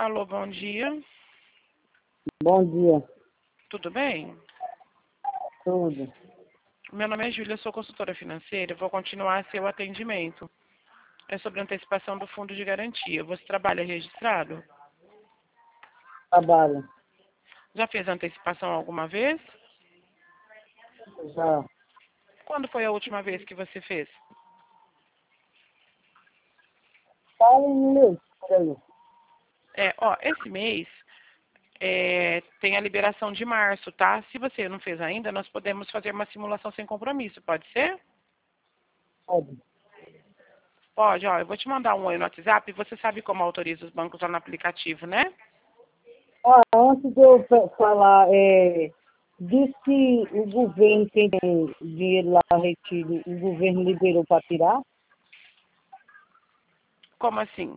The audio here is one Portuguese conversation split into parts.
Alô, bom dia. Bom dia. Tudo bem? Tudo. Meu nome é Júlia, sou consultora financeira. Vou continuar seu atendimento. É sobre antecipação do fundo de garantia. Você trabalha registrado? Trabalho. Já fez antecipação alguma vez? Já. Quando foi a última vez que você fez? Fala em inglês, peraí. Esse mês tem a liberação de março, tá? Se você não fez ainda, nós podemos fazer uma simulação sem compromisso, pode ser? Pode. Pode, ó, eu vou te mandar um oi no WhatsApp e você sabe como autoriza os bancos lá no aplicativo, né? Antes de eu falar, diz que o governo tem dinheiro lá retido, o governo liberou para tirar? Como assim?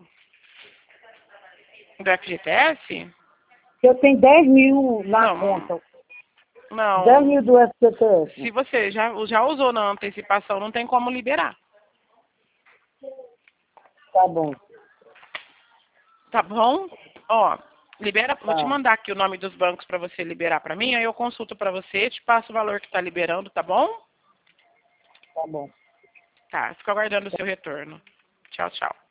Do FGTS? Eu tenho 10 mil na Não, conta. 10 não. mil do Se FGTS. você já usou na antecipação, não tem como liberar. Tá bom. Tá bom? Ó, libera, vou te Tá. mandar aqui o nome dos bancos para você liberar para mim, aí eu consulto para você, te passo o valor que tá liberando, tá bom? Tá bom. Tá, fico aguardando o seu retorno. Tchau, tchau.